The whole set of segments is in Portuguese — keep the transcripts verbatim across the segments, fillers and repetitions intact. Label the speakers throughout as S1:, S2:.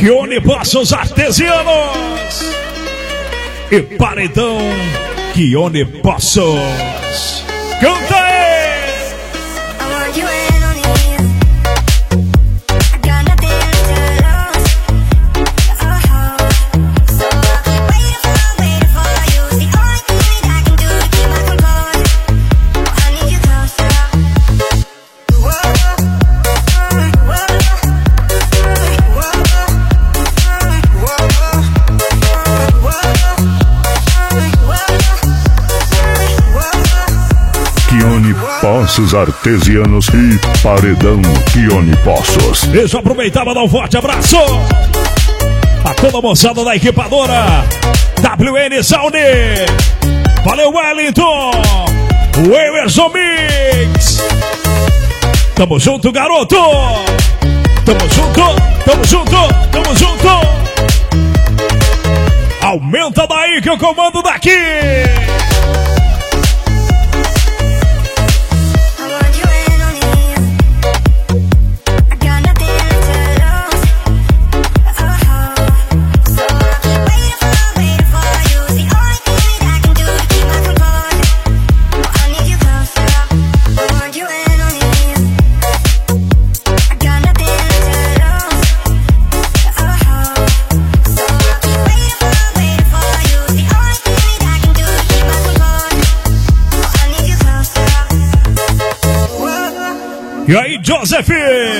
S1: Quione Poços Artesianos e Paredão Quione Poços. Canta aí!
S2: Poços Artesianos e Paredão Quione Poços.
S1: Deixa eu aproveitar para dar um forte abraço a toda a moçada da equipadora W N Sound. Valeu, Wellington, o Emerson Mix. Tamo junto, garoto. Tamo junto, tamo junto, tamo junto. Aumenta daí que eu comando daqui. E aí, Joseph?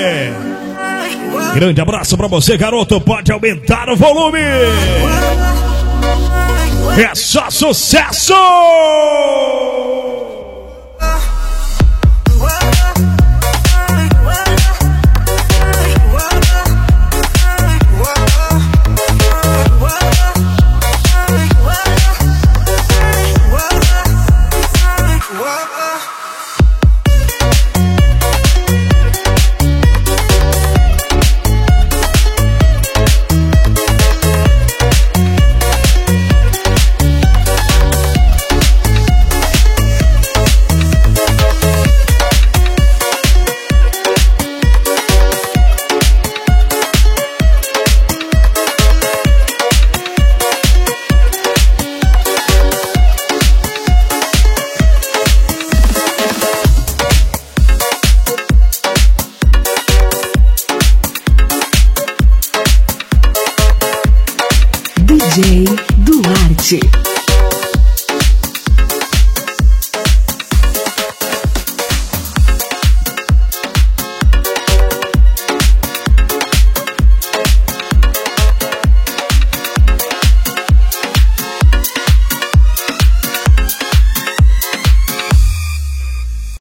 S1: Grande abraço pra você, garoto. Pode aumentar o volume. É só sucesso!
S3: D J Duarte.